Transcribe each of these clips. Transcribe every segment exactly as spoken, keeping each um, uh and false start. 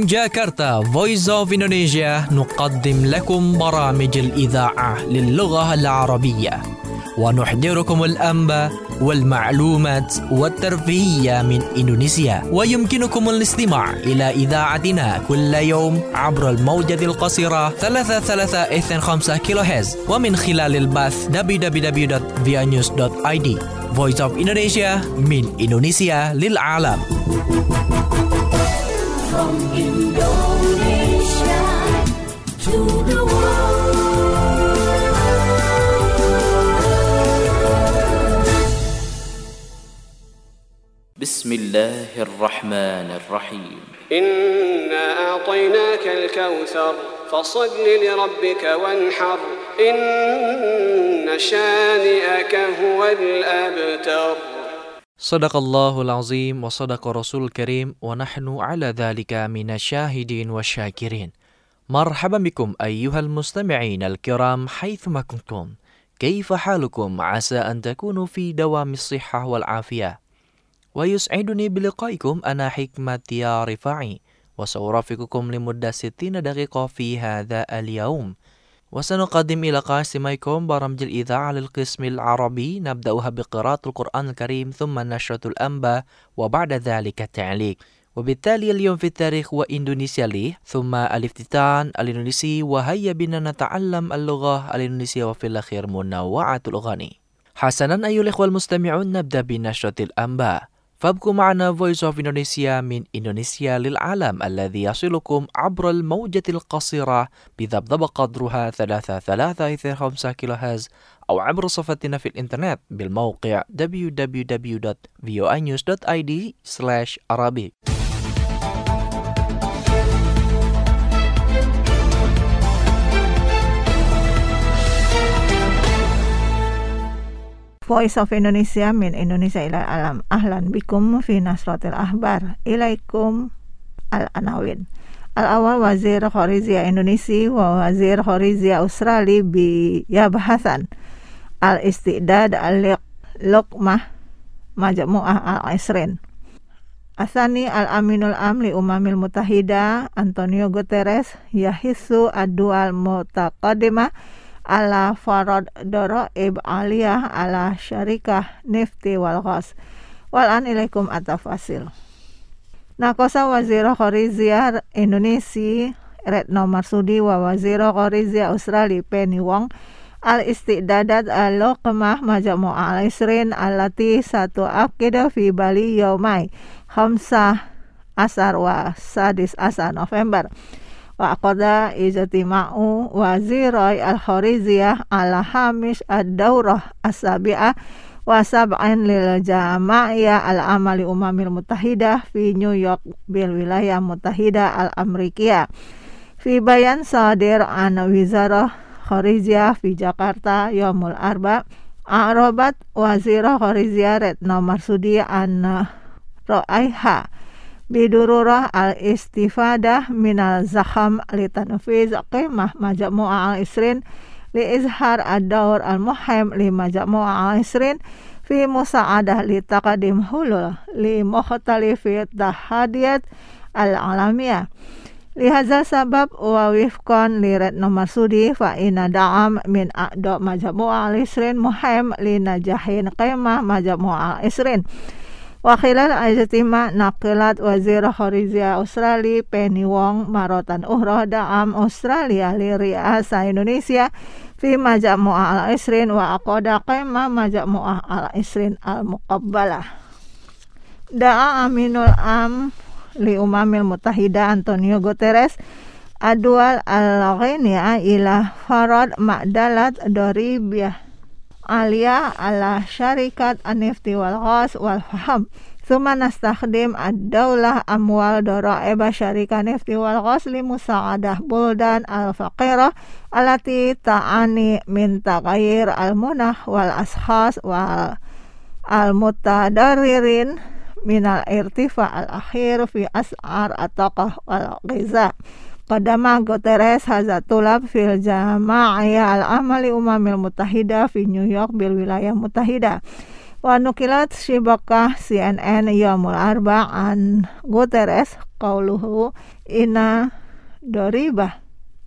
جاكرتا Voice of Indonesia نقدم لكم برامج الإذاعة للغة العربية ونحضركم الأنباء والمعلومات والترفيهية من إندونيسيا. ويمكنكم الاستماع إلى إذاعتنا كل يوم عبر الموجة القصيرة ثلاثة ثلاثة اثنين خمسة كيلو هرتز ومن خلال البث دبليو دبليو دبليو دوت via news دوت آي دي. Voice of Indonesia من إندونيسيا للعالم. From Indonesia to the world. بسم الله الرحمن الرحيم. إنا أعطيناك الكوثر فصل لربك وانحر إن شانئك هو الأبتر. Sadaqallahul azim wa sadaqa rasul karim wa nahnu ala dhalika minasyahidin wa syakirin. Marhaban bikum ayyuhal mustami'in al-kiram haythuma kuntum. Kaifa halukum asa an takunu fi dawamis sihhah wal afiyah. Wa yus'iduni biliqaikum ana hikmati ya rifa'i wa sawrafikukum limudda sittina daqiqa fi hadha al-yawm. وسنقدم إلى قاسميكم برامج الإذاعة للقسم العربي نبدأها بقراءة القرآن الكريم ثم نشرة الأنباء وبعد ذلك التعليق. وبالتالي اليوم في التاريخ وإندونيسيا لي ثم الافتتان الإندونيسي وهيا بنا نتعلم اللغة الإندونيسية وفي الأخير منوعة الأغاني. حسنا أيها الإخوة المستمعون نبدأ بنشرة الأنباء. فابقوا معنا Voice of Indonesia من إندونيسيا للعالم الذي يصلكم عبر الموجة القصيرة بذبذب قدرها ثلاثة ثلاثة اثنين خمسة كيلو هرتز أو عبر صفحتنا في الإنترنت بالموقع دبليو دبليو دبليو دوت فيو نيوز دوت آي دي سلاش عربي. Voice of Indonesia min Indonesia ila alam. Ahlan bikum fi nasratil ahbar. Ilaikum al-anawin. Al-awal wazir kharizia Indonesia wa wazir kharizia Australia bi yabhasan al-istidad al-luqmah majmu'ah al-isrin. Asani al-aminul amli umamil mutahida Antonio Guterres yahisu ad-dual mutaqaddimah ala farad daraib aliyah ala syarikah nifti wal ghas wal an ilaikum atafasil. Nakosa wazir kharizia Indonesia Retno Marsudi wa wazir kharizia Australia Penny Wong al istidadat al-luqmah majmu'ah al-isrin allati satu aqida fi Bali yaumai khamsah asar wa sadis asar November. Wa aqada ijtima'u wazirai al-khariziyah ala hamish ad-daurah as-sabi'ah wa sab'in lil jama'iyah al-amali umamil mutahidah fi New York bil wilayah mutahidah al-Amerikiyah. Fi bayan sadir an wizarah khariziyah fi Jakarta yaumul arba arabat wazirah khariziyah Retno Marsudi an ra'aiha bidururah al-istifadah minal zakham litanfiz qimah majmu'ah al-isrin li izhar ad-daur al-muhim li majmu'ah al-isrin fi musa'adah li taqadim hulul li mukhtalifi tahadiyat al-alamiyah. Li hadza sabab wa wifqan li Retno Marsudi fa inna da'am min a'da majmu'ah al-isrin muhim li najahin qimah majmu'ah al-isrin. Wa khilal ijtima' naqilat wazir kharizia Australia Penny Wong marotan uhrah da'am Australia li riasa Indonesia fi majmu'ah al-isrin wa aqada qimah majmu'ah al-isrin al-muqabbalah. Da'a aminul am li umamil mutahida Antonio Guterres adwal al-ghiniya ila farad ma'dalat daribiyah aliyah ala syarikat an-nifti wal ghas wal faham thumma nastakhdim ad-daulah amwal dara'iba syarikat nifti wal ghas li musa'adah buldan al-faqirah alati ta'ani min taghayyir al-munah wal ashas wal al-mutadaririn minal irtifa al-akhir fi as'ar at-taqah wal ghiza. Qadama Guterres hazatulab fil jama'iyah al-amali umamil mutahida fi New York bil wilayah mutahida. Wa nukilat syibakah C N N yaumul arba' an Guterres qauluhu ina doribah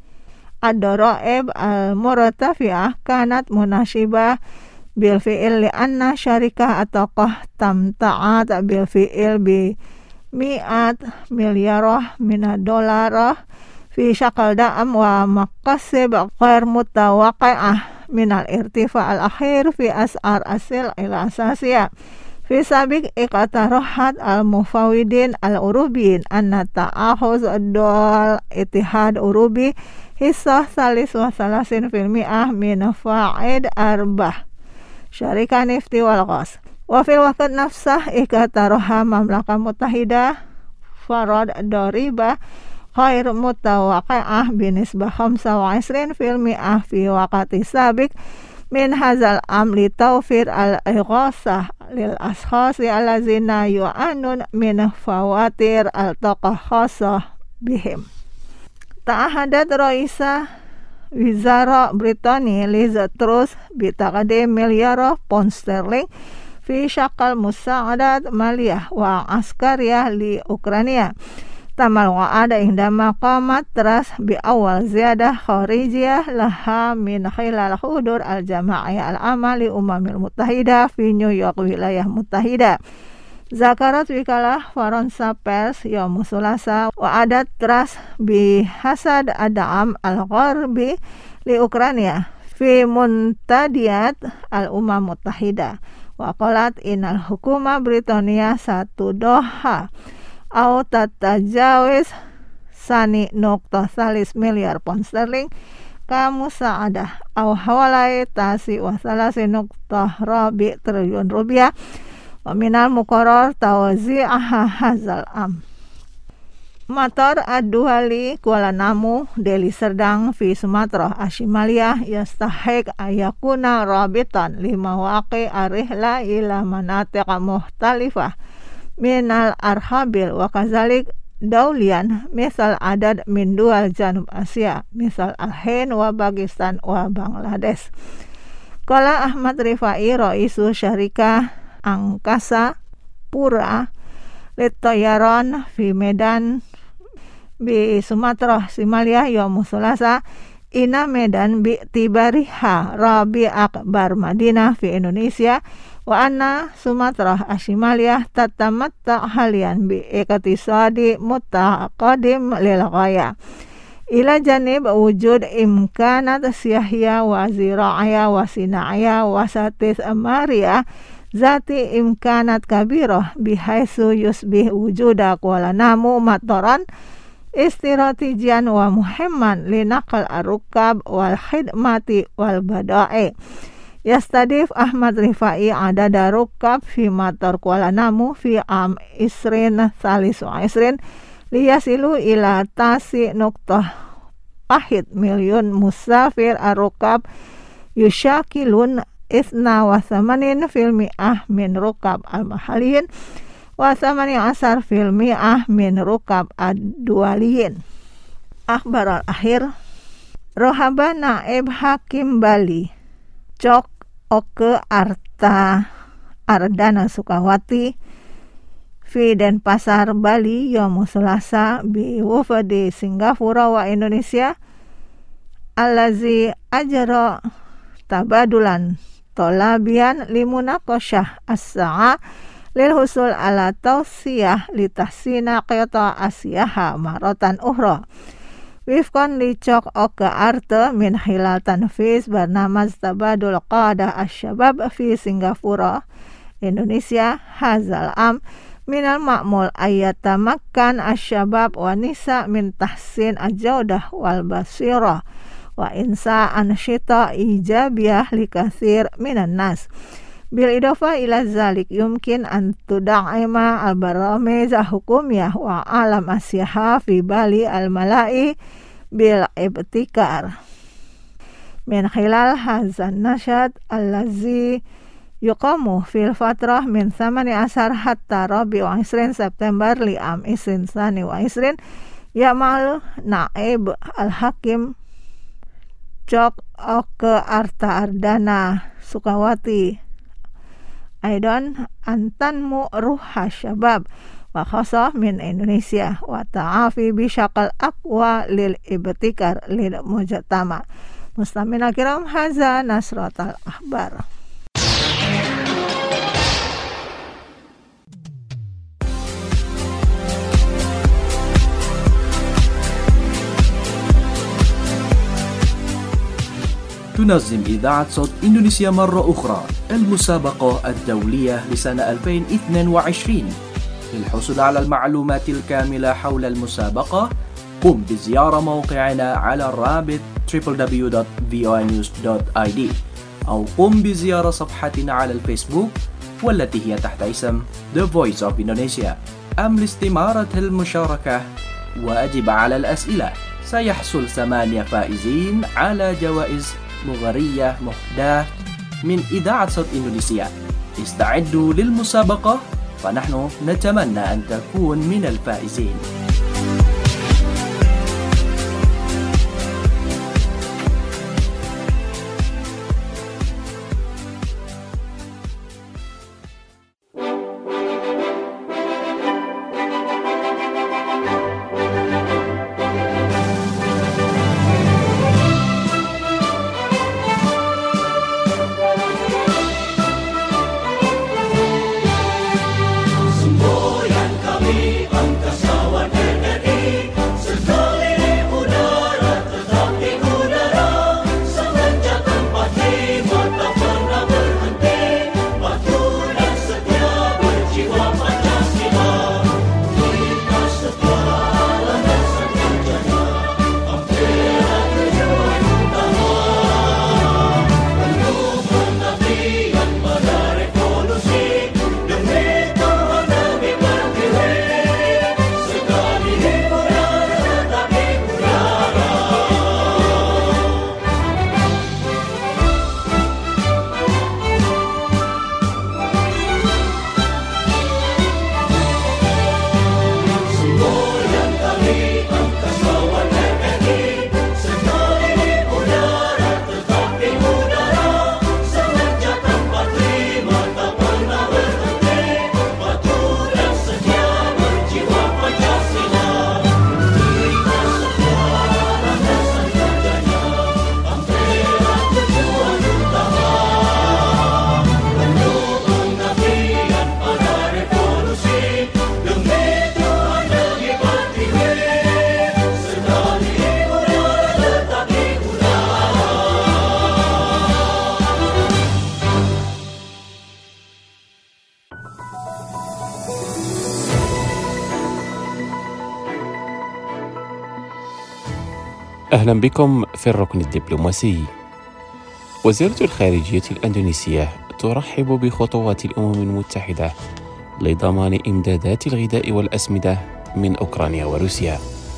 ad-daraib al-murtafi'ah kanat munasibah bil fi'il li anna syarikah atau qah tamta'at bil fi'il bi mi'at milyarah minad dolarah fi syakal da'am wa maqasib ghair mutawaqi'ah minal irtifa al-akhir fi as'ar asil ila asasiyah fi sabiq iqtarahat al-mufawidin al-urubin anna ta'ahuz ad-dol itihad urubi hissah salis wa salasin fil mi'ah min fa'id arbah syarikah nifti wal ghas wa fil waqt nafsah iqtaraha mamlakah mutahidah farad dariba ghair mutawaqi'ah binisbah khamsa wa isrin fil mi'ah fi waqti sabiq min hazal amli tawfir al-ighasah lil ashkhasi allazina yu'anun min fawatir al-taqah khasah bihim. Ta'ahadat Raisa Wizara Britani Liz Truss bitaqdim milyar pound sterling fi syakal musa'adat maliyah wa askariyah li Ukraina tamal wa'ada indama qamat teras bi awal ziyadah kharijiyah laha min khilal hudur al-jama'iyah al-amali umamil mutahidah fi New York wilayah mutahidah zakarat wikalah Faransa Pers yaum sulasa wa'adat teras bi hasad ad'am al-gharbi li Ukraina fi muntadiyat al-umam mutahidah wa qalat inal hukuma Britania satu doha au tatajawis sani nukta salis miliar pound sterling kamu sa'adah au hawalai tasi wa salasi nukta rabi triliun rupiah wa minal muqarrar tawazi'aha hazal am. Matar ad-Duhali Kuala Namu Deli Serdang fi Sumatera Ashimaliyah yastahik ayakuna rabitan lima waqi arihla ila manatiq muhtalifah minal arhabil wa kazalik daulian misal adad min dual janub Asia misal al-Hind wa Pakistan wa Bangladesh. Qala Ahmad Rifai Raisu Syarikah Angkasa Pura Litayaran fi Medan bi Sumatera Simaliyah yaum sulasa ina Medan bi tibariha Rabi Akbar Madinah fi Indonesia wa anna Sumatera Ashimaliyah tatamatta halian bi iktisadi mutaqadim lil ghaya ila janib wujud imkanat siyahya wa zira'ya wa sina'ya wa satis amariyah zati imkanat kabirah bihaisu yusbih wujuda Kuala Namu mataran istiratijian wa muhimman linaqal arukab wal khidmati wal bada'i. Yastadif Ahmad Rifai adada rukab fi matar Kuala Namu fi am isrin salis wa isrin liyasilu ila tasi nuktah wahid milyun musafir arukab yushakilun isna wa thamanin fil mi'ah min rukab al-mahaliyin wa thamani asar fil mi'ah min rukab ad-dualiyin. Akhbar al-akhir Rohaba Naib Hakim Bali Cok Oke Arta Ardana Sukawati fi Denpasar Bali yaum sulasa bi wafdi Singapura wa Indonesia allazi ajra tabadulan tolabian limunaqasyah as-sa'a lil husul ala tausiyah li tahsina qiyata asyaha maratan ukhra wifqan li cok oke arte min hilal tanfiz bernama tabadul qadah asy-syabab fi Singapura Indonesia hazal am minal ma'mul ayatamakkan asy-syabab wa nisa min tahsin ajaudah wal basirah wa insa ansyita ijabiyah li katsir minan nas bil idafa ila zalik yumkin an tuda'ima al baramij hukumiyah wa alam asyaha fi Bali al malai bil ibtikar min khilal hazan nasyad allazi yuqamu fil fatrah min thamani asar hatta rabi wa isrin September li am isrin sani wa isrin ya'mal naib al hakim Cok Oke Arta Ardana Sukawati Aidan antanmu ruha syabab وخاصة من إندونيسيا والتعافي بشكل أقوى للابتكار للمجتمع. مستمعينا الكرام، هذا نشرة الأخبار. تنظم إذاعة صوت إندونيسيا مرة أخرى المسابقة الدولية لسنة ألفين واثنين وعشرين. للحصول على المعلومات الكاملة حول المسابقة قم بزيارة موقعنا على الرابط دبليو دبليو دبليو دوت في او اي نيوز دوت اي دي أو قم بزيارة صفحتنا على الفيسبوك والتي هي تحت اسم The Voice of Indonesia. أم لاستمارة المشاركة وأجب على الأسئلة. سيحصل ثمانية فائزين على جوائز مغرية مهداة من إذاعة صوت إندونيسيا. استعدوا للمسابقة فنحن نتمنى أن تكون من الفائزين. أهلا بكم في الركن الدبلوماسي. وزيرة الخارجية الأندونيسية ترحب بخطوات الأمم المتحدة لضمان إمدادات الغذاء والأسمدة من أوكرانيا وروسيا.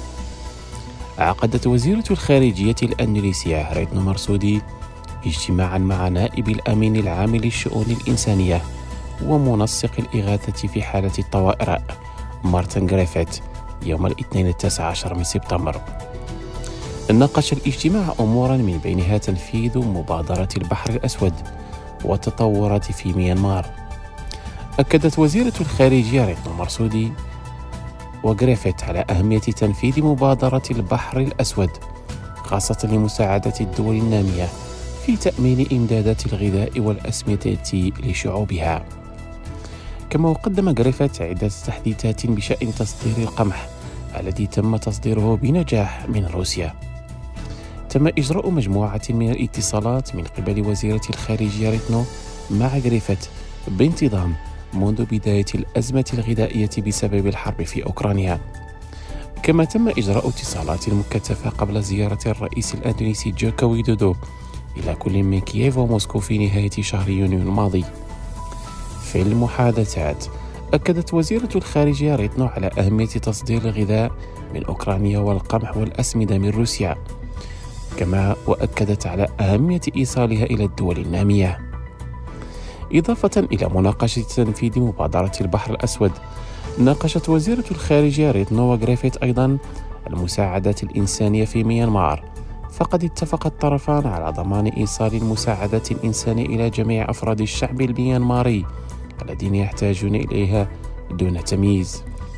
عقدت وزيرة الخارجية الأندونيسية ريتنو مرسودي اجتماعا مع نائب الأمين العام للشؤون الإنسانية ومنسق الإغاثة في حالة الطوارئ مارتن غريفيث يوم الاثنين التاسع عشر من سبتمبر. ناقش الاجتماع أمورا من بينها تنفيذ مبادرة البحر الأسود والتطورات في ميانمار. أكدت وزيرة الخارجية ريتنو مرسودي وغريفيث على أهمية تنفيذ مبادرة البحر الأسود خاصة لمساعدة الدول النامية في تأمين إمدادات الغذاء والأسمدة لشعوبها. كما قدم غريفيث عدة تحديثات بشأن تصدير القمح الذي تم تصديره بنجاح من روسيا. تم إجراء مجموعة من الاتصالات من قبل وزيرة الخارجية ريتنو مع غريفيث بانتظام منذ بداية الأزمة الغذائية بسبب الحرب في أوكرانيا. كما تم إجراء اتصالات مكثفة قبل زيارة الرئيس الأندونيسي جوكو ويدودو إلى كل من كييف وموسكو في نهاية شهر يونيو الماضي. في المحادثات أكدت وزيرة الخارجية ريتنو على أهمية تصدير الغذاء من أوكرانيا والقمح والأسمدة من روسيا، كما وأكدت على أهمية إيصالها إلى الدول النامية. إضافة إلى مناقشة تنفيذ مبادرة البحر الأسود، ناقشت وزيرة الخارجية ريتنو وغريفيث أيضا المساعدات الإنسانية في ميانمار، فقد اتفق الطرفان على ضمان إيصال المساعدات الإنسانية إلى جميع أفراد الشعب الميانماري الذين يحتاجون إليها دون تمييز.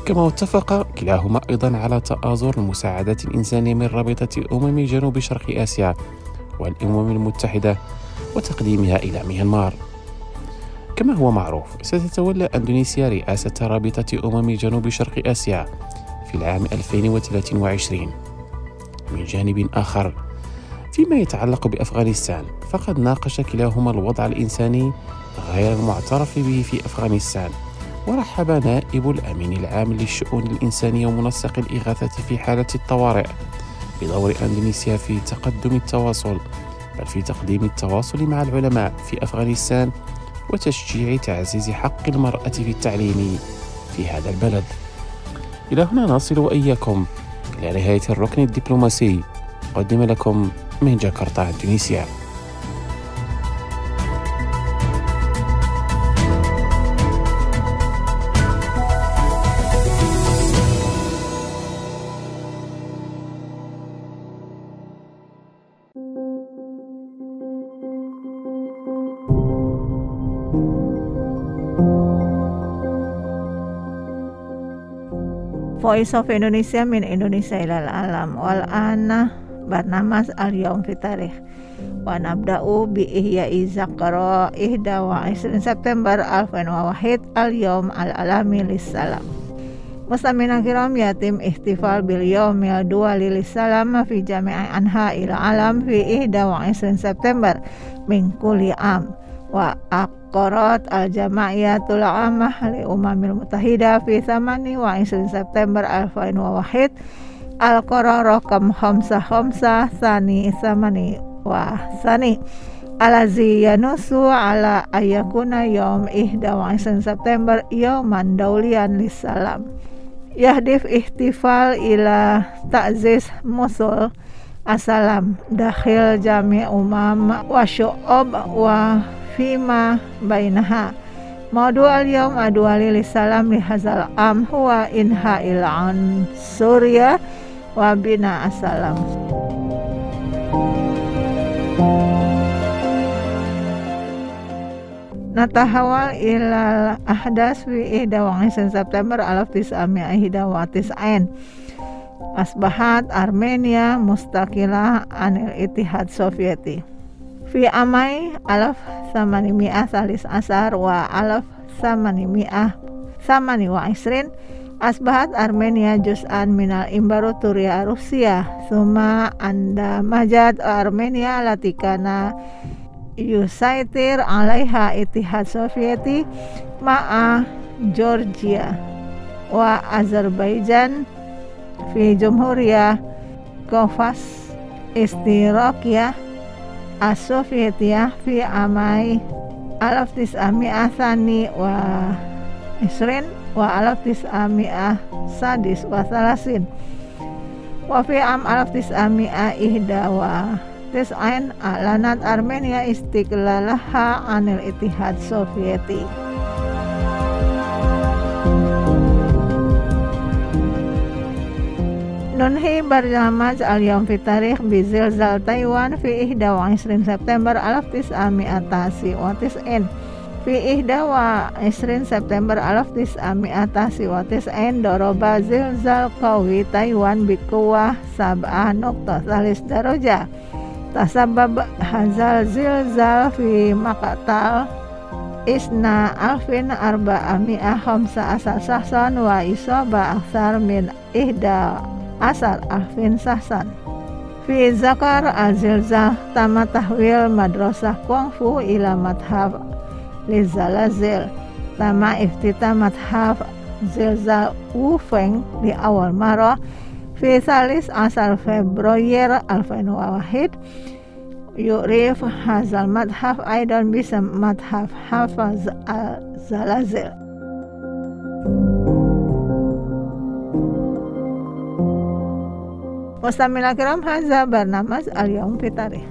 كما اتفق كلاهما أيضا على تآزر المساعدات الإنسانية من رابطة أمم جنوب شرق آسيا والأمم المتحدة وتقديمها إلى ميانمار. كما هو معروف، ستتولى أندونيسيا رئاسة رابطة أمم جنوب شرق آسيا في العام ألفين وثلاثين وعشرين. من جانب آخر، فيما يتعلق بأفغانستان، فقد ناقش كلاهما الوضع الإنساني غير المعترف به في أفغانستان. ورحب نائب الأمين العام للشؤون الإنسانية ومنسق الإغاثة في حالة الطوارئ بدور أندونيسيا في تقدم التواصل، بل في تقديم التواصل مع العلماء في أفغانستان وتشجيع تعزيز حق المرأة في التعليم في هذا البلد. إلى هنا نصل وإياكم إلى نهاية الركن الدبلوماسي قدم لكم من جاكرتا إندونيسيا. Voice of Indonesia min Indonesia ilal alam wal ana barnamas al yaum fi tarikh wa nabda'u bi ihya'i zakara ihda wa isrin September alfin wa wahid al yaum al alami lis salam. Mustamina kiram yatim ihtifal bil yaumil dua lilis salam fi jami'i anha ila alam fi ihda wa isrin September min kulli am wa aqarat al-jamaiyatul ammah li umamil mutahida fi thamani wa isrin September alfin wa wahid al-qarar rakam khamsa khamsa thani thamani wa thani alazi yanusu ala ayakuna yawm ihda wa isrin September yawman dawliyan lissalam yahdif ihtifal ila ta'ziz musul asalam dakhil jami' umam wa syu'ub wa fima bainaha maudu al-yawm adwali lissalam lihazal am huwa inha il'an surya wa bina asalam. Natahawal ilal ahdas fi ihda wa isrin September alaf tis'ami'a ihda wa tis'ain asbahat Armenia mustaqilah anil Ittihad Sovieti fi amai alaf samani mi'ah salis asar wa alaf samani mi'ah samani wa isrin asbahat Armenia juz'an minal Imbaraturia Rusia summa anda majad Armenia latikana yusaitir alaiha Ittihad Sovieti ma'a Georgia wa Azerbaijan fi Jumhuriyah Kafkas Istirakiyah As-Sovietiyah fi amai alaf tis'ami'ah thani wa isrin wa alaf tis'ami'ah sadis wa salasin wa fi am alaf tis'ami'ah ihda wa tis'ain alanat Armenia istiqlalaha anil Ittihad Sovieti. Nunhi barnamaj al-yawm fi tarikh bi zilzal Taiwan fi ihda wa isrin September alaf tis'ami'atasi wa tis'in fi ihda wa isrin September alaf tis'ami'atasi wa tis'in doroba zilzal qawi Taiwan bi quwwah sab'ah nuqtah salis darajah tasabab hazal zilzal fi maqtal isna alfin arba'ami'ah khamsa asar sahsan wa isaba aksar min ihda asar alfin sahsan fi zakar azilzah tama tahwil madrasah Kungfu ila madhab lizalazil tama iftitah madhab zilzal Wufeng di awal marah fi salis asar Februari alfin wa wahid yu'rif hazal madhab aidan bisa madhab hafaz al-zalazil. Mustamina kiram hadza barnamaj al-yawm fi tarikh.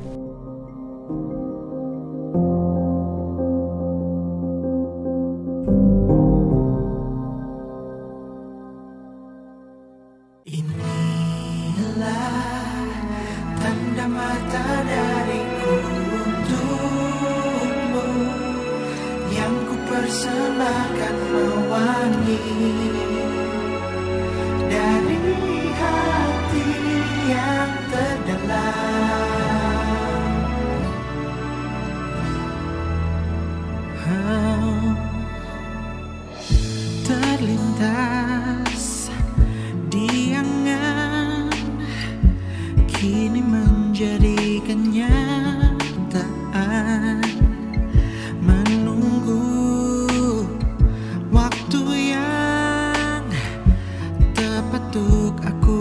Inilah tanda mata dariku untukmu yang ku persembahkan mewangi yang terdalam. Oh, terlintas di angan, kini menjadi kenyataan. Menunggu waktu yang tepat untuk aku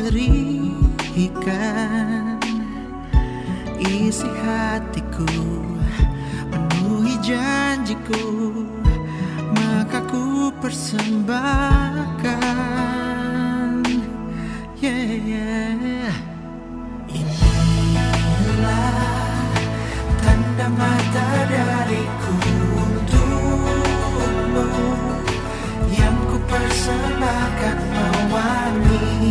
berikan isi hatiku, penuhi janjiku, maka ku persembahkan. Yeah, yeah. Inilah tanda mata dariku untukmu, yang ku persembahkan mewangi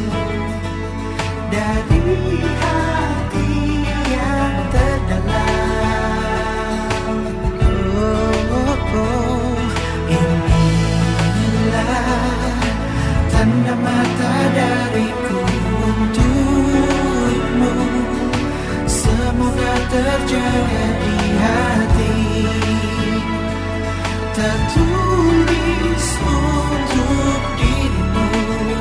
dari hati yang terdalam. Oh, oh, oh. Inilah tanda mata dariku untukmu, semoga terjaga di hati, tertulis untuk dirimu.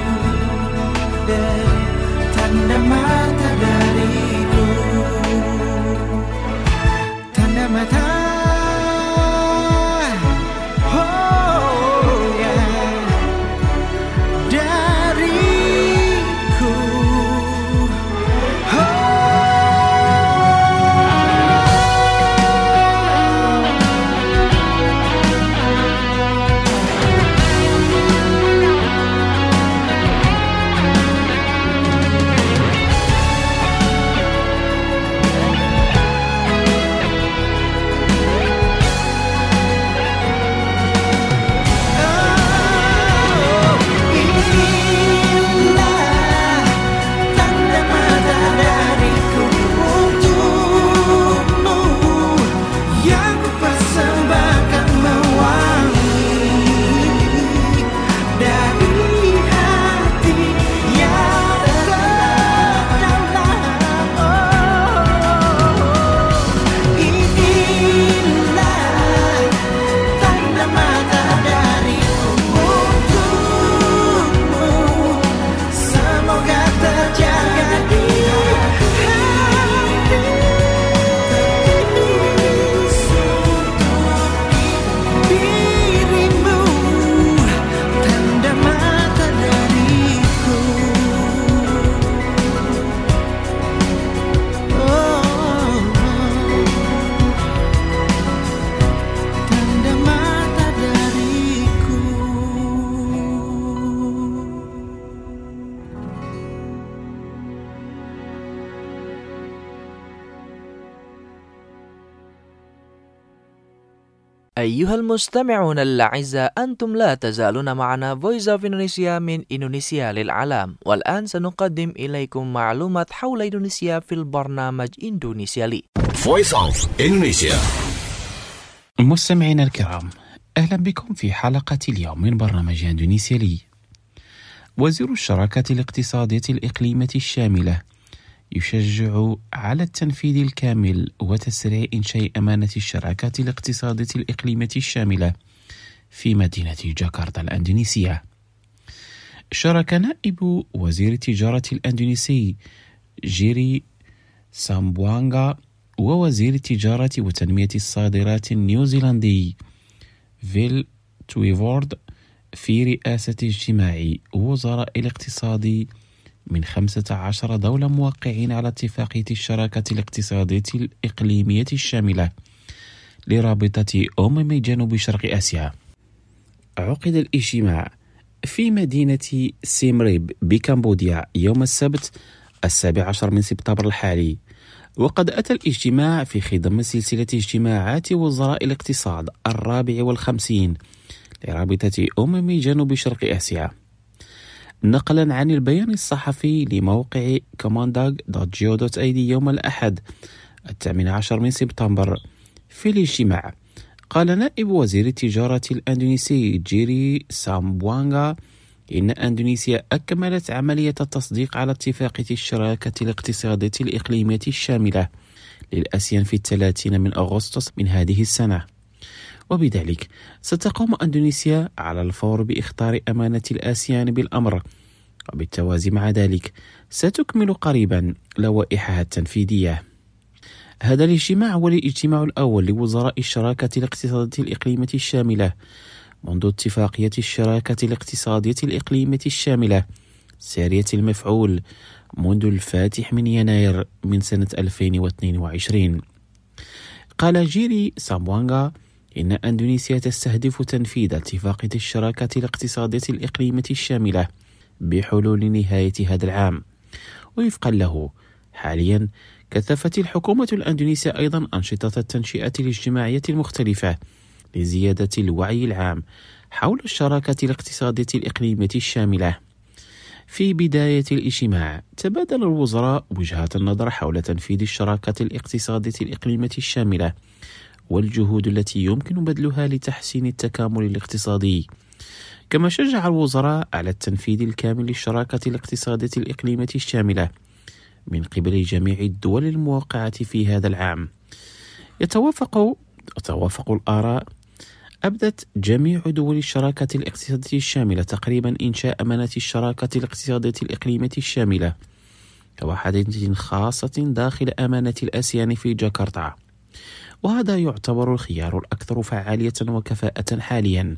Dan tanda mata dariku, tanda mata. Oh yeah, dariku. أيها المستمعون الأعزاء، أنتم لا تزالون معنا Voice of Indonesia من إندونيسيا للعالم. والآن سنقدم إليكم معلومات حول إندونيسيا في البرنامج إندونيسيا لي. Voice of Indonesia. مستمعينا الكرام، أهلا بكم في حلقة اليوم من برنامج إندونيسيا لي. وزير الشراكة الاقتصادية الإقليمية الشاملة يشجع على التنفيذ الكامل وتسريع إنشاء أمانة الشراكة الاقتصادية الإقليمية الشاملة في مدينة جاكرتا الأندونيسية. شارك نائب وزير التجارة الأندونيسي جيري سامبوانغا ووزير التجارة وتنمية الصادرات النيوزيلندي فيل تويفورد في رئاسة اجتماع وزراء الاقتصاد من خمسة عشر دولة موقعين على اتفاقية الشراكة الاقتصادية الإقليمية الشاملة لرابطة أمم جنوب شرق آسيا. عقد الاجتماع في مدينة سيم ريب بكمبوديا يوم السبت السابع عشر من سبتمبر الحالي، وقد أتى الاجتماع في خضم سلسلة اجتماعات وزراء الاقتصاد الرابع والخمسين لرابطة أمم جنوب شرق آسيا. نقلا عن البيان الصحفي لموقع كومانداغ دوت جي او دوت اي دي يوم الأحد الثامن عشر من سبتمبر، في الاجتماع قال نائب وزير التجارة الأندونيسي جيري سامبوانغا إن أندونيسيا أكملت عملية التصديق على اتفاقية الشراكة الاقتصادية الإقليمية الشاملة للآسيان في الثلاثين من أغسطس من هذه السنة، وبذلك ستقوم أندونيسيا على الفور بإخطار أمانة الآسيان بالأمر، وبالتوازي مع ذلك ستكمل قريبا لوائحها التنفيذية. هذا الاجتماع هو الاجتماع الأول لوزراء الشراكة الاقتصادية الإقليمية الشاملة منذ اتفاقية الشراكة الاقتصادية الإقليمية الشاملة سارية المفعول منذ الفاتح من يناير من سنة ألفين واثنين وعشرين. قال جيري سامبوانغا إن أندونيسيا تستهدف تنفيذ اتفاقية الشراكة الاقتصادية الإقليمية الشاملة بحلول نهاية هذا العام. ووفقا له حاليا كثفت الحكومة الأندونيسية أيضا أنشطة التنشئة الاجتماعية المختلفة لزيادة الوعي العام حول الشراكة الاقتصادية الإقليمية الشاملة. في بداية الاجتماع تبادل الوزراء وجهات النظر حول تنفيذ الشراكة الاقتصادية الإقليمية الشاملة والجهود التي يمكن بذلها لتحسين التكامل الاقتصادي، كما شجع الوزراء على التنفيذ الكامل للشراكة الاقتصادية الإقليمية الشاملة من قبل جميع الدول الموقعة في هذا العام. يتوافق توافق الآراء. أبدت جميع دول الشراكة الاقتصادية الشاملة تقريبا إنشاء أمانة الشراكة الاقتصادية الإقليمية الشاملة كوحدة خاصة داخل أمانة الآسيان في جاكرتا، وهذا يعتبر الخيار الأكثر فعالية وكفاءة حاليا.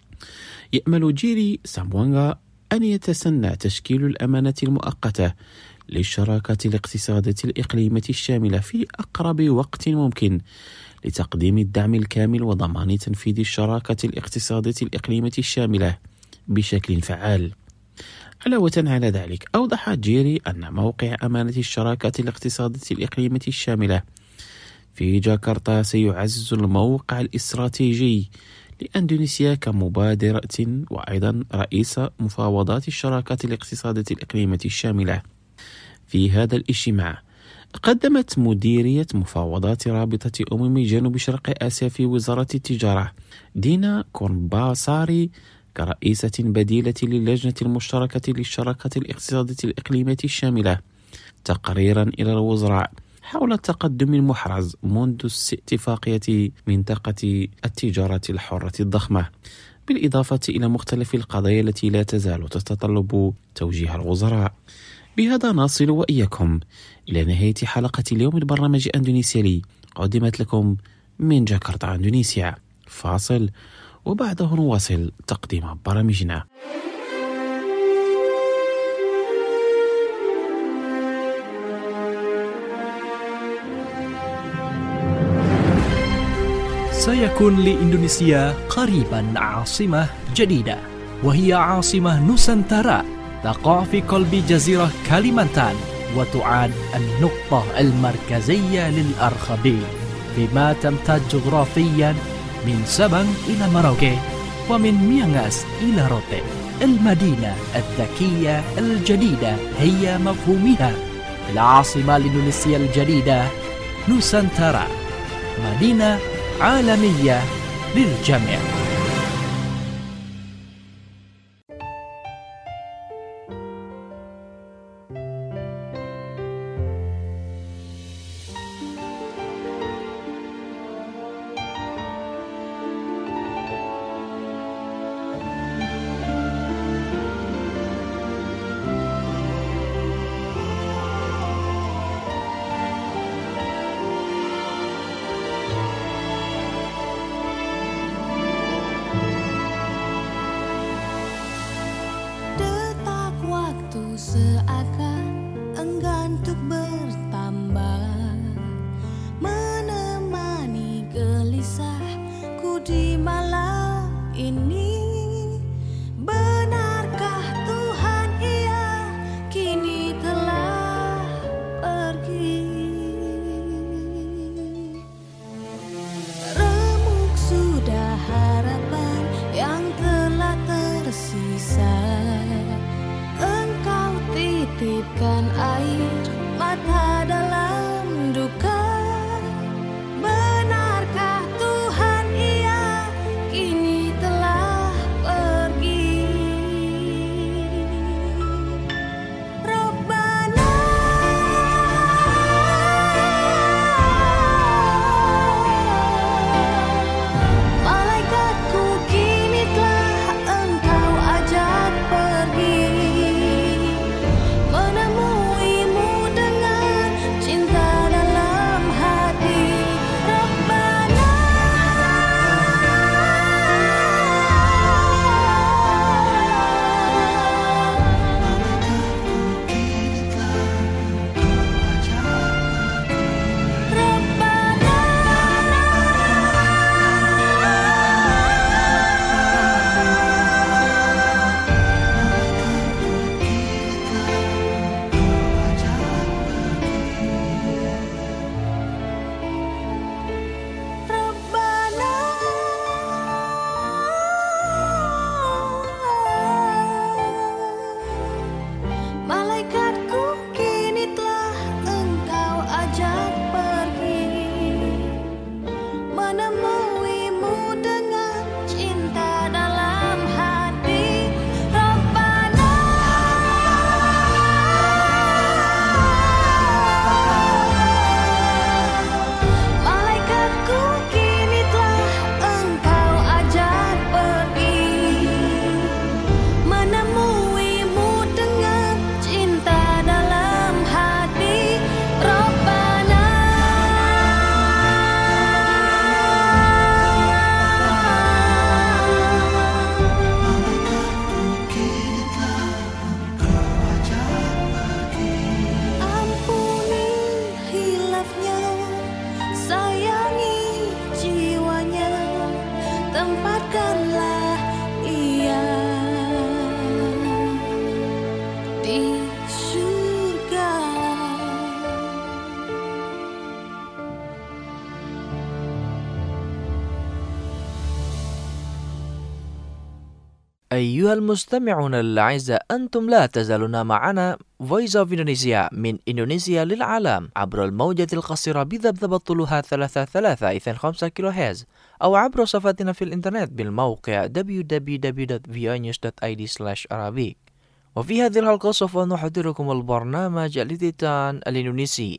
يأمل جيري سامبوانغا أن يتسنى تشكيل الأمانة المؤقتة للشراكة الاقتصادية الإقليمية الشاملة في أقرب وقت ممكن لتقديم الدعم الكامل وضمان تنفيذ الشراكة الاقتصادية الإقليمية الشاملة بشكل فعال. علاوة على ذلك أوضح جيري أن موقع أمانة الشراكة الاقتصادية الإقليمية الشاملة في جاكرتا سيعزز الموقع الاستراتيجي لأندونيسيا كمبادرة وأيضا رئيس مفاوضات الشراكة الاقتصادية الإقليمية الشاملة. في هذا الاجتماع قدمت مديرية مفاوضات رابطة أمم جنوب شرق آسيا في وزارة التجارة دينا كورنباساري كرئيسة بديلة للجنة المشتركة للشراكة الاقتصادية الإقليمية الشاملة تقريرا إلى الوزراء حول التقدم المحرز منذ اتفاقية منطقة التجارة الحرة الضخمة، بالإضافة إلى مختلف القضايا التي لا تزال تتطلب توجيه الوزراء. بهذا نصل وإياكم إلى نهاية حلقة اليوم البرنامج أندونيسيا لي، قدمت لكم من جاكرتا أندونيسيا. فاصل وبعده نواصل تقديم برامجنا. سيكون لإندونيسيا قريبا عاصمة جديدة، وهي عاصمة نوسانتارا تقع في قلب جزيرة كاليمانتان، وتعد النقطة المركزية للأرخبيل بما تمتد جغرافيا من سبنج إلى مراوكي ومن ميانغاس إلى روتي. المدينة الذكية الجديدة هي مفهومها. العاصمة الإندونيسية الجديدة نوسانتارا، مدينة عالمية للجميع. menemuimu dengan cinta dalam hati. Rabbana, malaikatku kini telah engkau ajak pergi, menemuimu dengan cinta dalam hati. Rabbana, ampuni hilafnya, sayangi jiwanya, tempatkanlah ia di surga. أيها المستمعون الأعزاء، أنتم لا تزالون معنا Voice of Indonesia من إندونيسيا للعالم عبر الموجة القصيرة بذبذبة طولها ثلاثة ثلاثة اثنين خمسة كيلو هرتز، أو عبر صفحتنا في الإنترنت بالموقع دبليو دبليو دبليو دوت في او نيوز دوت اي دي سلاش أرابيك. وفي هذه الحلقة سوف نحضركم البرنامج التيتان الإندونيسي.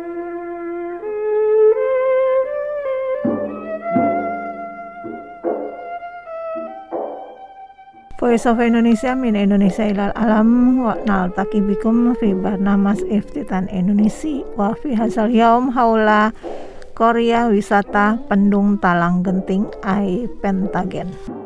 Voice of Indonesia min Indonesia ilal alam wa naltaqi bikum fi barnamas iftitan Indonesia wa fi hadzal yaum haula Korea wisata Pendung Talang Genting ai Pentagen.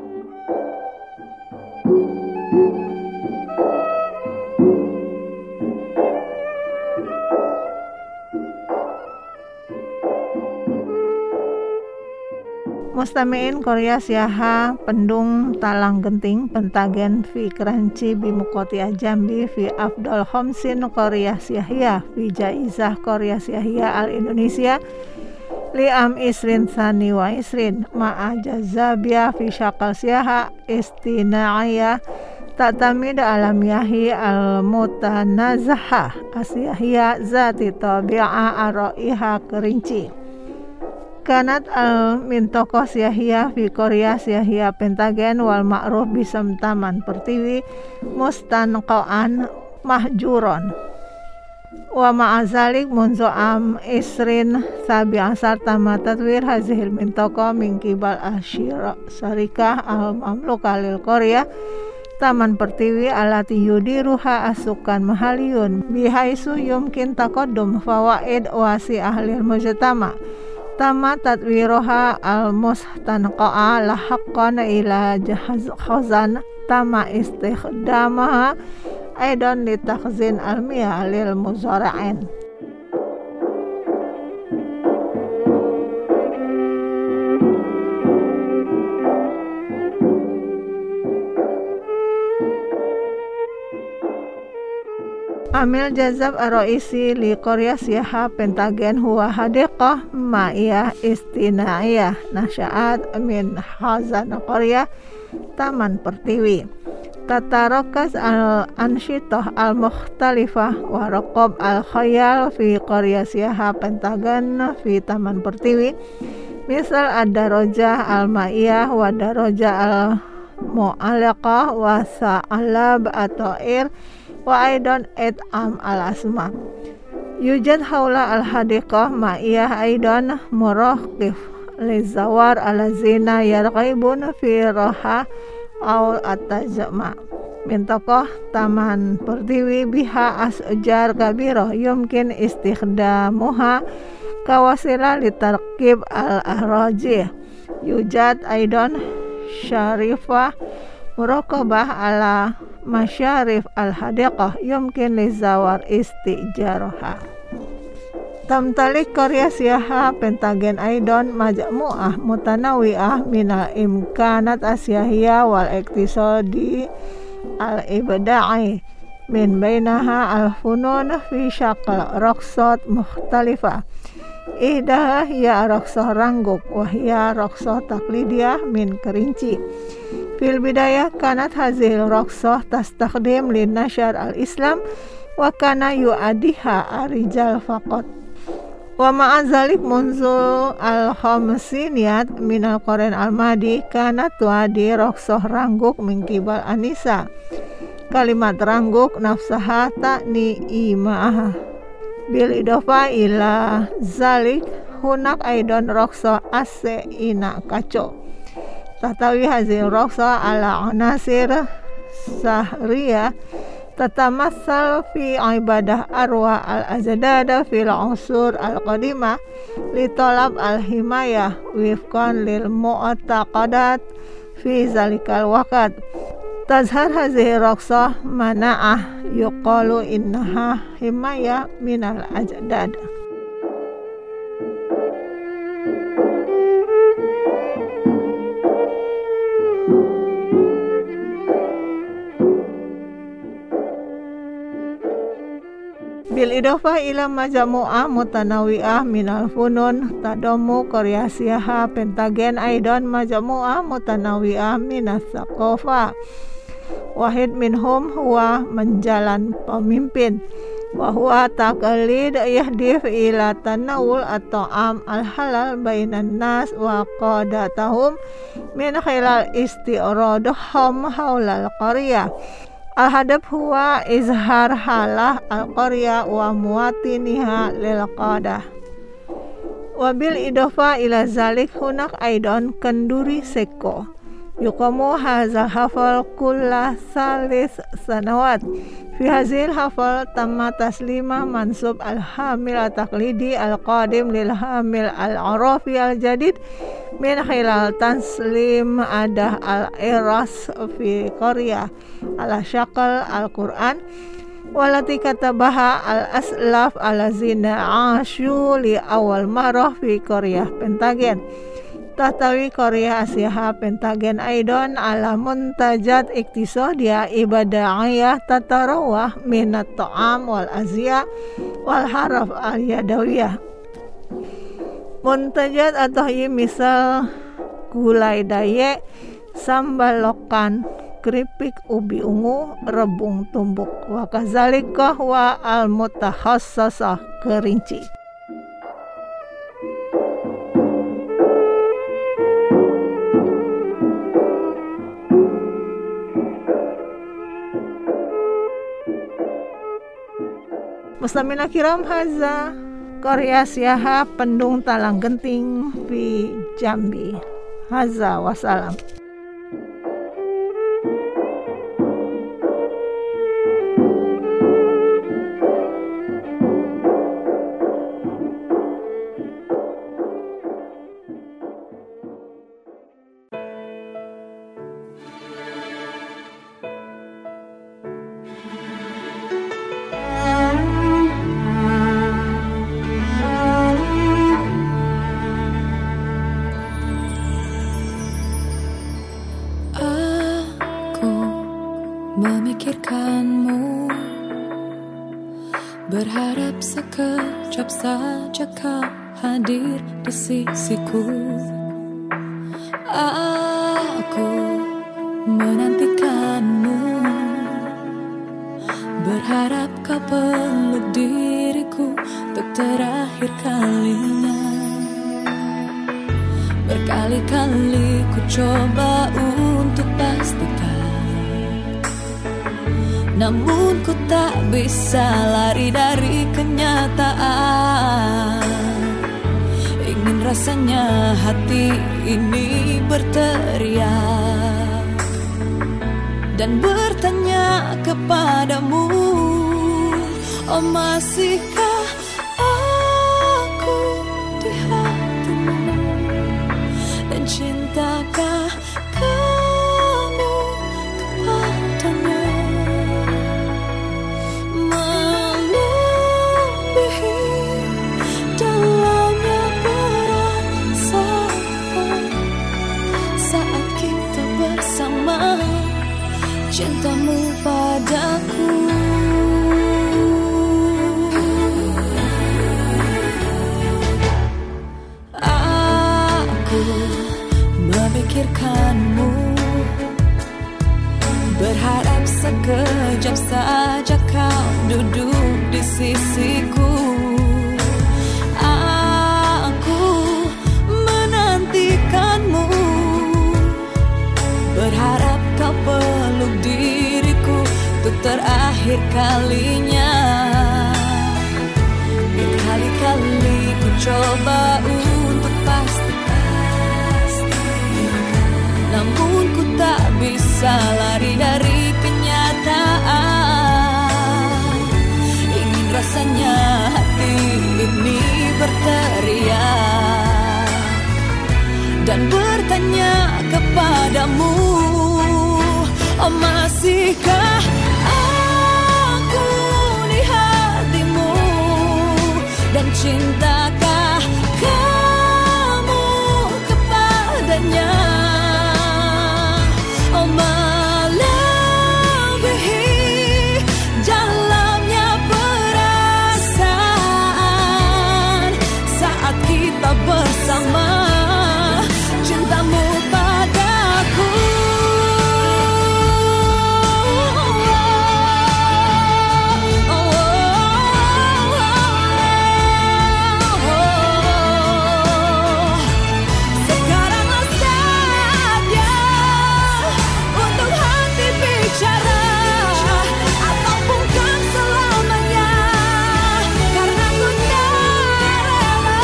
Mustami'in Korea siaha Pendung Talang Genting Pentagen fi Kranci bimukoti Jambi fi Afdal Homsin Korea Siahia fi Jaizah Korea Siahia al Indonesia li am isrin sani wa isrin ma'a jazabia fi syakal siaha istina'aya ta'tamid alamiyahi al mutanazaha asyahia zati tabi'a araiha Kerinci. Kanat al mintoko siahia fi Korea siahia Pentagen wal ma'ruf bisam taman pertiwi mustanqaan mahjuron wa ma'azalik munzo am isrin sabi asar tamatatwir hazihil mintoko min kibal asyira syarikah al mamluka lil Korea taman pertiwi alati yudiruha asukan mahaliyun bihaisu yumkin taqaddum fawaid wasi ahlil mujtama tama tatwiroha al-mustanqa'a lahaqqan ila jahaz khazan tama istikhdamaha aidan li takhzin almiyah lil muzara'in. Amil jazab ar-raisi li Korea siaha Pentagen huwa hadiqah ma'iyah istina'iyah nasya'at min khazan Korea taman pertiwi tatarokas al-ansyitah al-mukhtalifah wa raqab al-khayal fi Korea siaha Pentagen fi taman pertiwi misal ad-darajah al-ma'iyah wa darajah al-mu'alaqah wa sa'alab atau ir wa aidan it'am al-asma. Yujad haula al-hadiqah ma'iyah aidan muraqif lizawar alazina yarghaibun fi raha aw at-tajma. Mintokoh taman pertiwi biha asjar kabirah yumkin istikhdamuha kawasila litarkib al-ahrajih. Yujad aidan syarifah muraqabah ala masyarif al-hadiqah yumkin lizawar istijaroha. Tamtalik Korea siaha Pentagen aidan majmu'ah mutanawi'ah minal imkanat asyahiyah wal iktisadi al-ibda'i min bainaha al-funun fi syakal raqsat mukhtalifah. Ihdaha hiya raqsah rangguk wa hiya raqsah taklidiyah min Kerinci. Fil bidayah kanat hazil raqsah tastakhdim lin nasyar al-islam wa kana yu'adiha arijal faqat Wa ma'azalik munzul al-khamsiniyat minal Qur'an al-Mahdi kana tuadi roksoh rangguk mingkibal anisa. Kalimat rangguk nafsaha ta'ni ima'aha. Bil idofa ila zalik hunak aidon roksoh ase ina kaco. Tatawi hazil roksoh ala anasir sahriyah tatamassal fi ibadah arwah al-ajdada fil usur al-qadimah li talab al-himayah wifqan lil mu'taqadat fi zalikal waqt. Tazhar hazihi raqsah mana'ah yuqalu innaha himayah minal ajdad. Bil idofah ila majamu'ah mutanawi'ah minal funun tadomu koryasiyaha pentagen aidon majamu'ah mutanawi'ah minas saqofa. Wahid minhum huwa menjalan pemimpin wa huwa taqlid yahdif ila tanawul at-ta'am al-halal bainan nas wa qadatahum min khilal isti'radahum haulal qaryah. Al-hadab huwa izhar halah al-qarya wa muwatiniha lil qadah. Wa bil idofa ila zalik hunak aidon kenduri seko. Yuqamu hazal hafal kulla salis sanawat. Fi hazil hafal tamma taslima mansub al-hamil al-taqlidi al-qadim lil hamil al-arafi al-jadid min khilal taslim adah al-iras fi qarya ala syaqal al-Qur'an walati katabaha al-aslaf alazina asyu li awal marah fi qarya pentagen. Tatawi Korea Asia pentagen aidon ala muntajat iktisadia ibadahiyah tatarawah minat ta'am wal azya wal haraf al yadawiyah. Muntajat atau misal gulai daye, sambal lokan, keripik ubi ungu, rebung tumbuk. Wa kazalika wa al mutakhassasah kerinci. Muslimina kiram haza Korea siaha pendung talang genting fi Jambi. Haza wassalam. Memikirkanmu, berharap sekejap saja kau hadir di sisiku. Aku menantikanmu, berharap kau peluk diriku untuk terakhir kalinya. Berkali-kali ku coba untuk pastikan, namun ku tak bisa lari dari kenyataan. Ingin rasanya hati ini berteriak dan bertanya kepadamu, oh masihkah aku di hatimu, dan cintakah kamu kepadanya cintamu padaku. Aku memikirkanmu, berharap sekejap saja kau duduk di sisiku. kalinya. Berkali-kali ku coba untuk pastikan, namun ku tak bisa lari dari kenyataan. Ingin rasanya hati ini berteriak dan bertanya kepadamu, oh masihkah aku di hatimu, dan cintakah kamu kepadanya? Oh melebihi dalamnya perasaan saat kita bersama, cintamu padaku. Sekaranglah saatnya untuk hati bicara, ataupun kan selamanya, karena ku tak rela.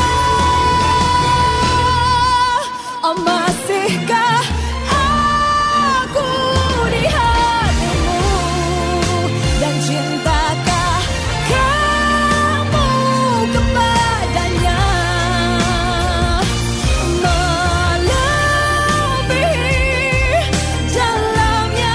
Oh masihkah aku di hatimu, dan cintakah kamu kepadanya? Melebihi dalamnya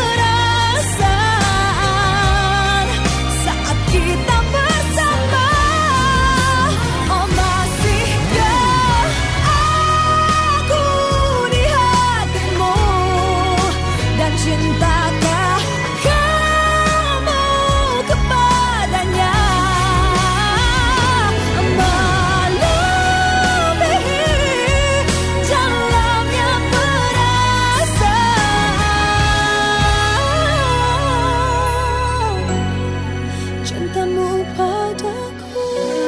perasaan saat kita bersama. Oh masihkah aku di hatimu, dan cintakah kamu kepadanya? Melebihi dalamnya perasaan cintamu padaku.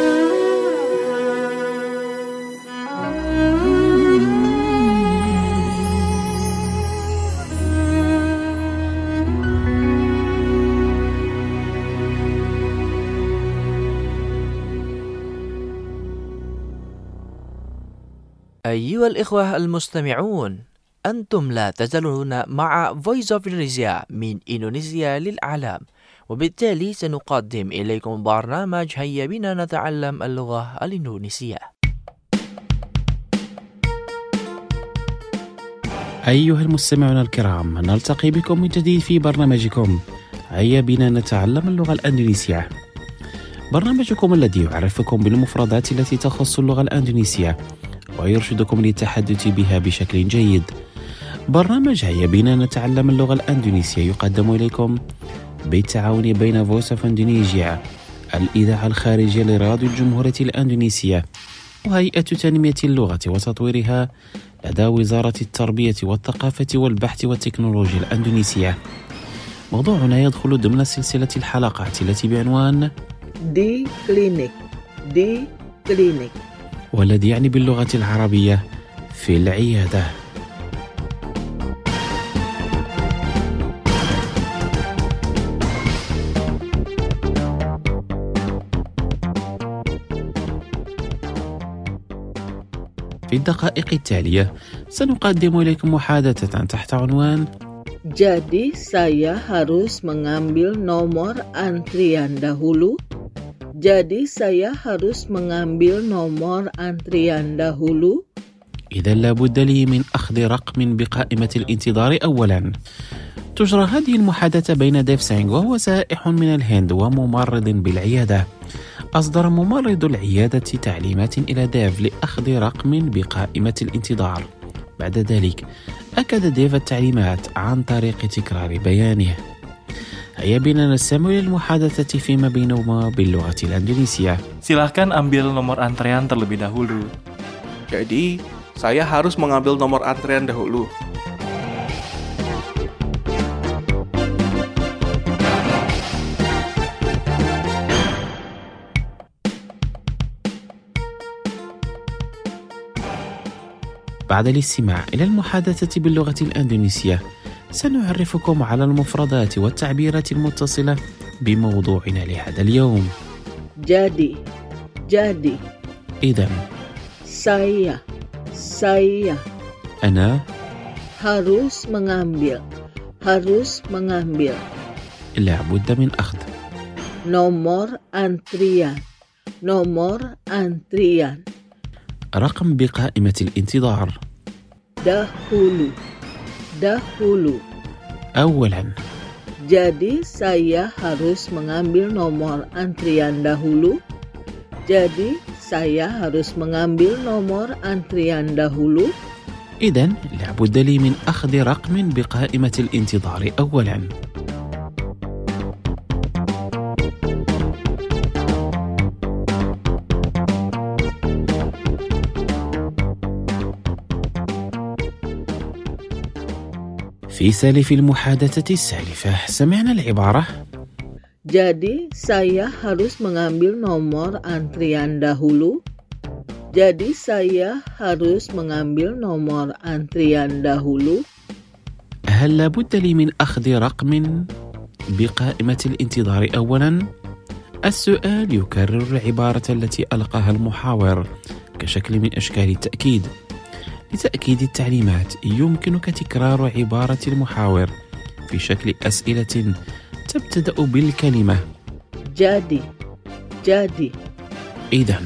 أيها الإخوة المستمعون، أنتم لا تزالون مع Voice of Indonesia من إندونيسيا للعالم، وبالتالي سنقدم إليكم برنامج هيا بنا نتعلم اللغة الإندونيسية. أيها المستمعون الكرام، نلتقي بكم من جديد في برنامجكم هيا بنا نتعلم اللغة الأندونيسية، برنامجكم الذي يعرفكم بالمفردات التي تخص اللغة الأندونيسية ويرشدكم للتحدث بها بشكل جيد. برنامج هيا بنا نتعلم اللغة الأندونيسية يقدم إليكم بالتعاون بين Voice of Indonesia، الإذاعة الخارجية لراديو الجمهورية الأندونيسية، وهيئة تنمية اللغة وتطويرها لدى وزارة التربية والثقافة والبحث والتكنولوجيا الأندونيسية. موضوعنا يدخل ضمن سلسلة الحلقات التي بعنوان Di klinik, di klinik. والذي يعني باللغة العربية في العيادة. في الدقائق التالية سنقدم إليكم محادثة تحت عنوان Jadi saya harus mengambil nomor antrian dahulu. Jadi saya harus mengambil nomor antrian dahulu. إذا لابد لي من أخذ رقم بقائمة الانتظار أولا. تجرى هذه المحادثة بين ديف سينغ وهو سائح من الهند وممرض بالعيادة. أصدر ممرض العيادة تعليمات إلى ديف لأخذ رقم بقائمة الانتظار. بعد ذلك أكد ديف التعليمات عن طريق تكرار بيانه. هيا بنا نستمع للمحادثة فيما بينهما باللغة الإندونيسية. Silahkan ambil nomor antrean terlebih dahulu. Jadi, saya harus mengambil nomor antrean dahulu. بعد الاستماع إلى المحادثة باللغة الإندونيسية سنعرفكم على المفردات والتعبيرات المتصلة بموضوعنا لهذا اليوم. Jadi, jadi. إذن Saya, saya. أنا Harus mengambil, harus mengambil. لا بد من أخذ Nomor antrian, nomor antrian. رقم بقائمة الانتظار. Dahulu, dahulu. أولا Jadi saya harus mengambil nomor antrian dahulu. Jadi saya harus mengambil nomor antrian dahulu. إذن لا بد لي من أخذ رقم بقائمة الانتظار أولا. في سالف المحادثة السالفة سمعنا العبارة Jadi saya harus mengambil nomor antrian dahulu. Jadi saya harus mengambil nomor antrian dahulu. هل لا بد لي من أخذ رقم بقائمة الانتظار أولا؟ السؤال يكرر العبارة التي ألقاها المحاور كشكل من أشكال التأكيد. لتأكيد التعليمات يمكنك تكرار عبارة المحاور في شكل أسئلة تبتدأ بالكلمة Jadi, jadi. إذن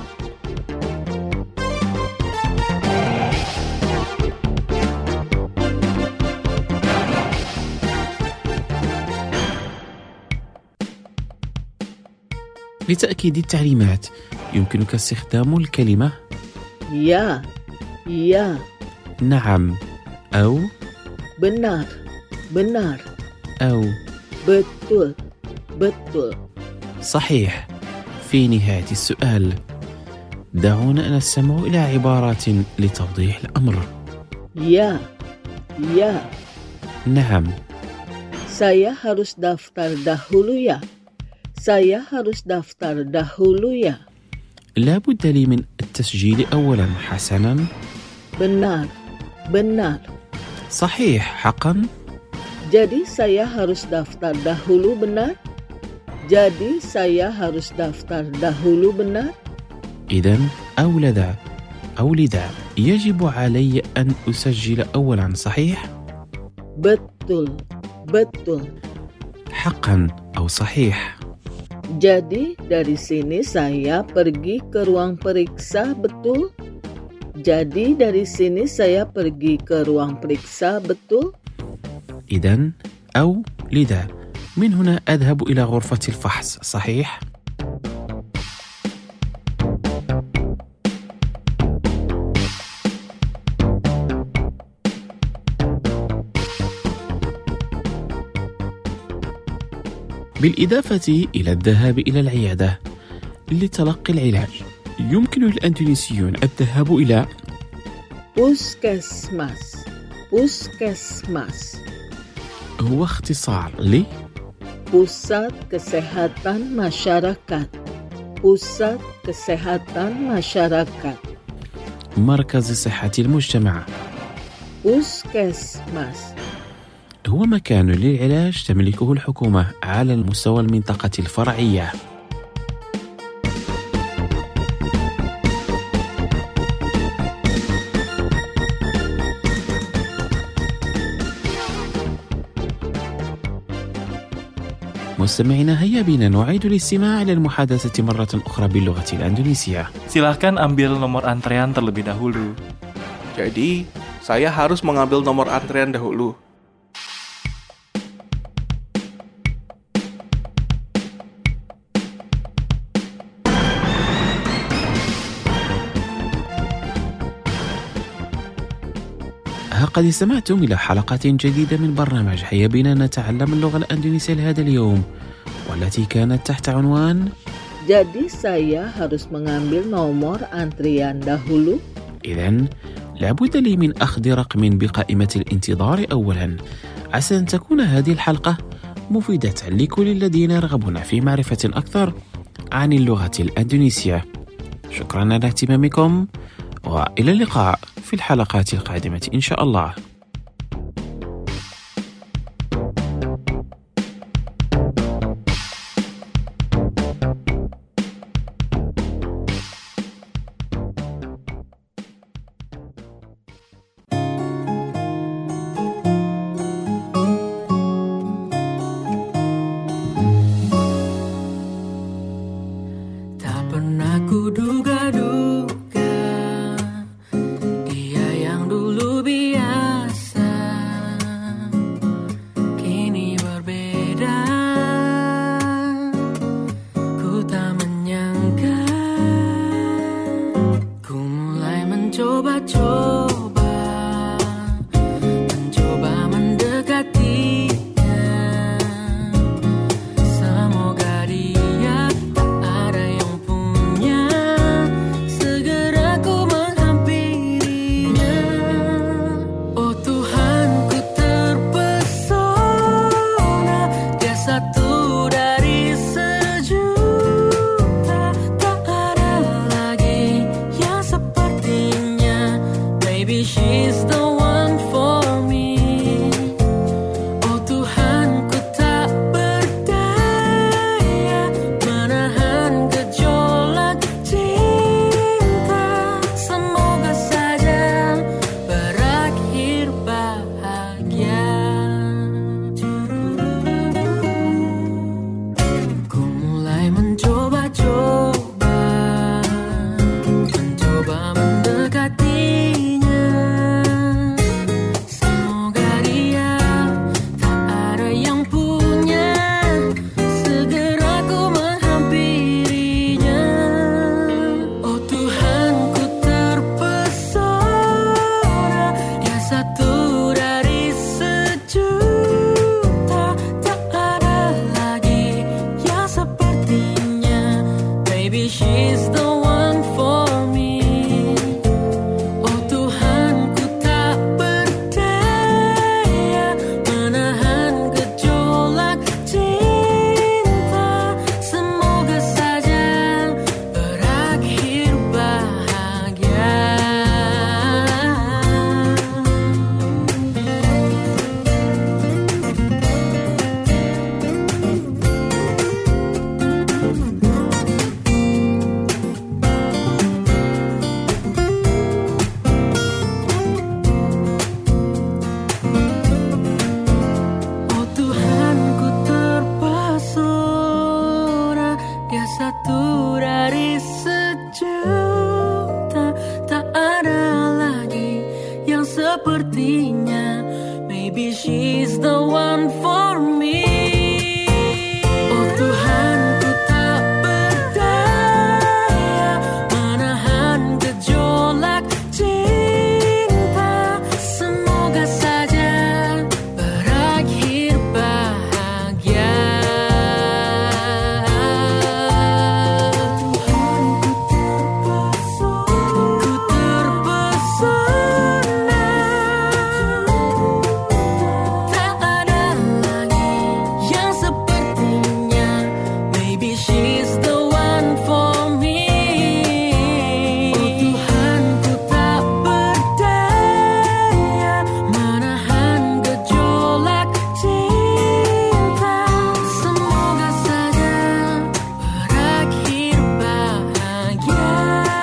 لتأكيد التعليمات يمكنك استخدام الكلمة Ya, ya. نعم أو Benar, benar. أو Betul, betul. صحيح. في نهاية السؤال دعونا نستمع إلى عبارات لتوضيح الأمر. Ya, ya. نعم Saya harus daftar dahulu ya. Saya harus daftar dahulu ya. لا بد لي من التسجيل أولا. حسنا Benar, benar. صحيح حقا. Jadi saya harus daftar dahulu benar? Jadi saya harus daftar dahulu benar? إذن أو لذا أو لذا يجب علي أن أسجل أولا. صحيح Betul, betul. حقا أو صحيح. Jadi dari sini saya pergi ke ruang periksa, betul? Jadi dari sini saya pergi ke ruang periksa, betul? إذن أو لذا من هنا أذهب إلى غرفة الفحص. صحيح بالإضافة إلى الذهاب إلى العيادة لتلقي العلاج يمكن للأندونيسيون الذهاب إلى Puskesmas, puskesmas. هو اختصار ل Pusat Kesehatan Masyarakat. Pusat Kesehatan Masyarakat. مركز صحة المجتمع. Puskesmas. هو مكان للعلاج تملكه الحكومة على المستوى المنطقة الفرعية. مستمعينا هيا بنا نعيد الاستماع إلى المحادثة مرة أخرى باللغة الأندونيسية. Silahkan ambil nomor antrean terlebih dahulu. Jadi, saya harus mengambil nomor antrean dahulu. قد استمعتم إلى حلقة جديدة من برنامج هيا بنا نتعلم اللغة الأندونيسية لهذا اليوم، والتي كانت تحت عنوان Jadi saya harus mengambil nomor antrian dahulu. إذن لابد لي من أخذ رقم بقائمة الانتظار أولا. عسى أن تكون هذه الحلقة مفيدة لكل الذين يرغبون في معرفة أكثر عن اللغة الأندونيسية. شكرا على اهتمامكم، وإلى اللقاء في الحلقات القادمة إن شاء الله. Maybe she's the one for me. Oh Tuhan, ku tak berdaya menahan gejolak cinta. Semoga saja berakhir bahagia. Ku mulai mencoba-coba, mencoba mendekatinya. Semoga dia tak ada yang punya. Segera ku menghampirinya. Oh Tuhan, ku terpesona. Dia satu dari sejuta. Tak ada lagi yang sepertinya. Maybe she's the one for me. Oh Tuhan, ku tak berdaya menahan gejolak cinta. Semoga saja berakhir bahagia. Oh Tuhan, ku terpesona. Dia satu dari sejuta. Tak ada lagi yang sepertinya. Maybe she's the one for me. Oh Tuhan, ku tak berdaya menahan gejolak cinta. Semoga saja berakhir bahagia. Ku terpesona. Tak ada lagi yang sepertinya. Maybe she's the one for me. Oh Tuhan, ku tak berdaya menahan gejolak cinta. Semoga saja berakhir bahagia.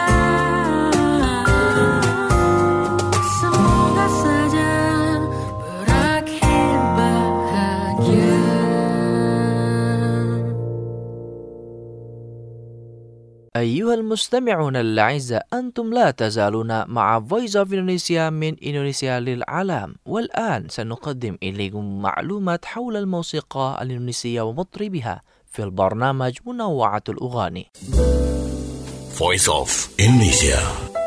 Semoga saja berakhir bahagia. أيها المستمعون الأعزاء، أنتم لا تزالون مع Voice of Indonesia من إندونيسيا للعالم. والآن سنقدم إليكم معلومات حول الموسيقى الإندونيسية ومطربها في البرنامج منوعة الأغاني. Voice of Indonesia.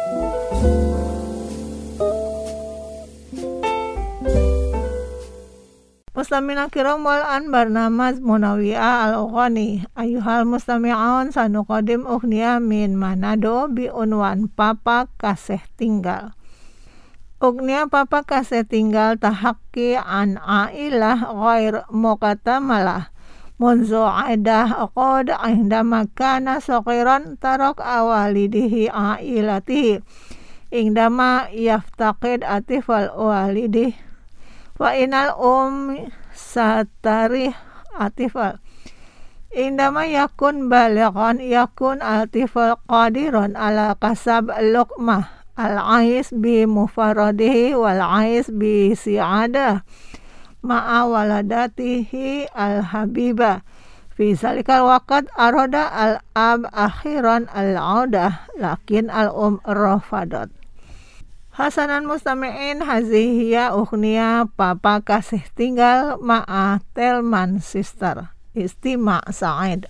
Mustamina kiram wal an barnamaj Munawi'ah al-Ughani. Ayuhal mustami'un sanuqadim ughniya min Manado bi unwan Papa Kasih Tinggal. Ughniya Papa Kasih Tinggal tahakki an ailah ghair muqatamalah. Munzu aidah qad indama kana saqiran tarak awalidihi ailatihi. Indama yaftaqid atifal walidih. Wa inal um satarih atifal. Indama yakun balighan yakun atifal qadiran ala kasab luqmah al-ais bi mufaradihi wal-ais bi si'adah ma'a waladatihi al-habibah. Fi salikal waqt arada al-ab akhiran al-audah lakin al-um rafadat. Hasanan mustami'in hazihiyya ughniya Papa Kasih Tinggal ma'a Telman Sister. Istima' Sa'id.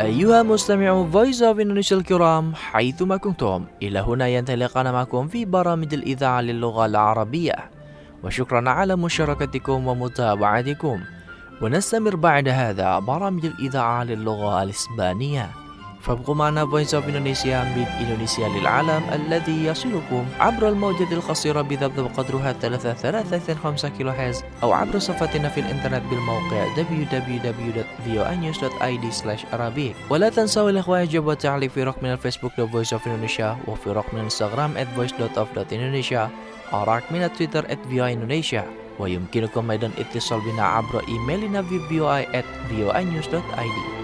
أيها مستمعو Voice of Indonesia الكرام حيثما كنتم، إلى هنا ينطلقنا معكم في برامج الإذاعة للغة العربية، وشكرا على مشاركتكم ومتابعتكم. ونستمر بعد هذا برامج الإذاعة للغة الإسبانية، فابقوا معنا Voice of Indonesia من إندونيسيا للعالم الذي يصلكم عبر الموجة القصيرة بضبط قدرها ثلاثة ثلاثة خمسة كيلو هرتز، أو عبر صفحتنا في الإنترنت بالموقع دبليو دبليو دبليو دوت في او اي نيوز دوت اي دي سلاش arabic. ولا تنسوا الإخوة إعجاب والتعليق في رقمنا الفيسبوك The Voice of Indonesia، وفي رقمنا الانستغرام at voice dot of dot indonesia، ورقمنا تويتر at في او اي indonesia. ويمكنكم أيضا اتصال بنا عبر إيميلنا في في او اي at في او اي نيوز دوت اي دي.